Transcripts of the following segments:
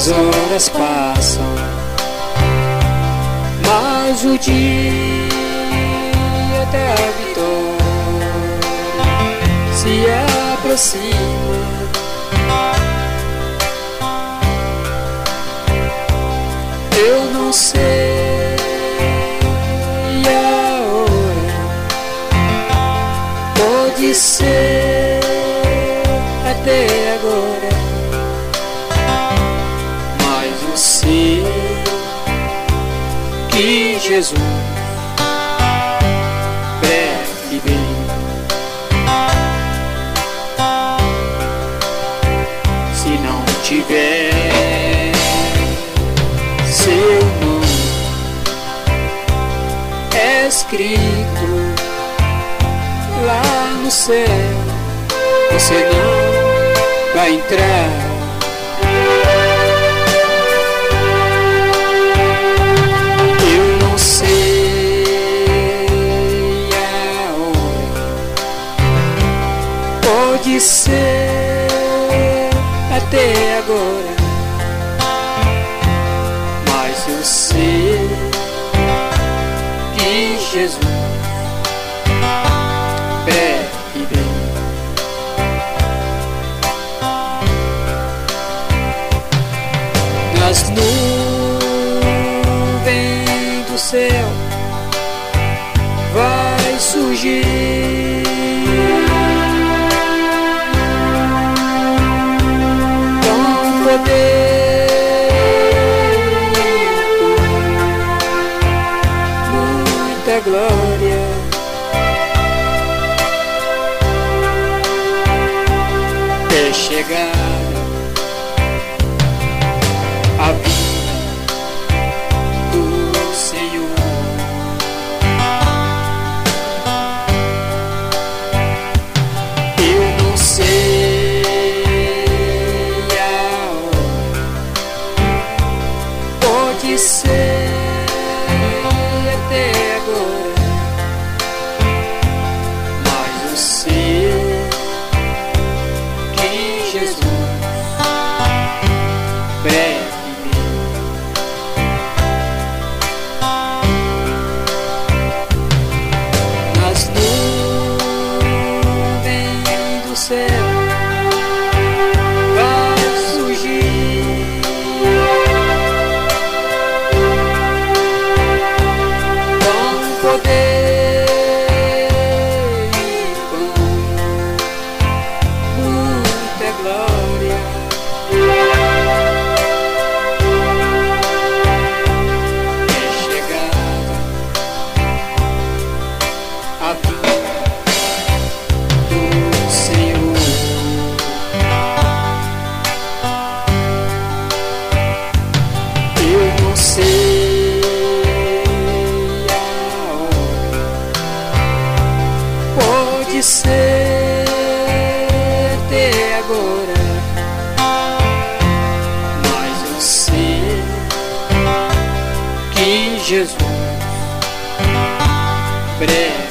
horas passam, mas o dia da vitória se aproxima. Eu não sei a hora, pode ser até agora, mas eu sei que Jesus breve vem. Se não tiver seu nome escrito lá no céu, você não vai entrar. Eu não sei a hora, pode ser até agora, mas eu sei que Jesus breve vem. Nas nuvens do céu vai surgir com poder, muita glória. É chegar a vida do Senhor. Eu não sei a hora, pode ser até agora, mas eu sei que Jesus breve. Nas nuvens do céu vai surgir com poder e com muita glória. É chegada a vida do Senhor. Eu não sei a hora, pode ser até agora, mas eu sei que Jesus breve.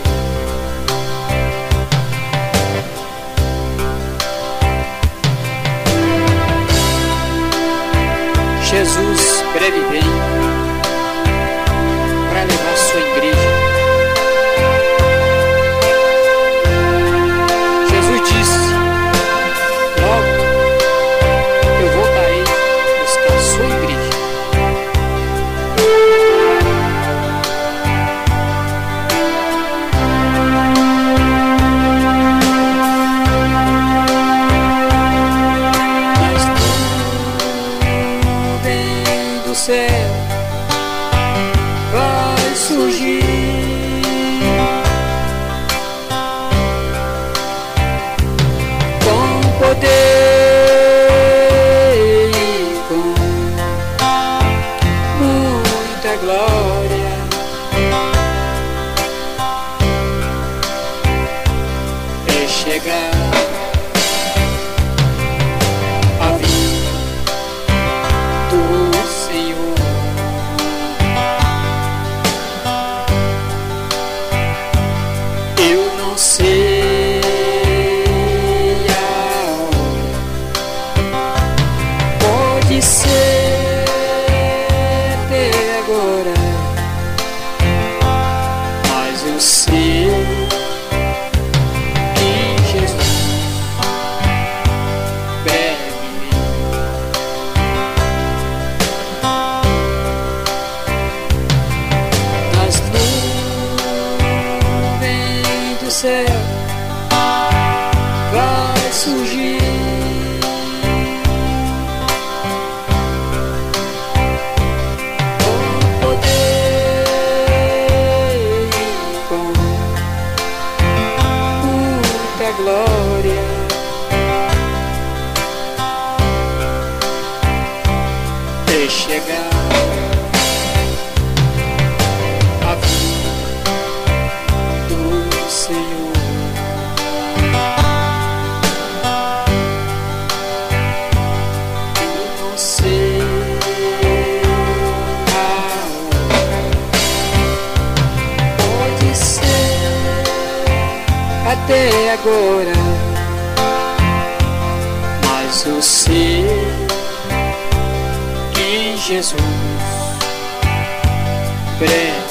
Jesus breve vem para levar sua igreja. Jesus disse: logo eu voltarei buscar sua igreja. sei que Jesus breve das nuvens do céu vai surgir com poder e com muita glória. De chegar a vinda do Senhor. Eu não sei aonde, pode ser até agora, mas eu sei que Jesus breve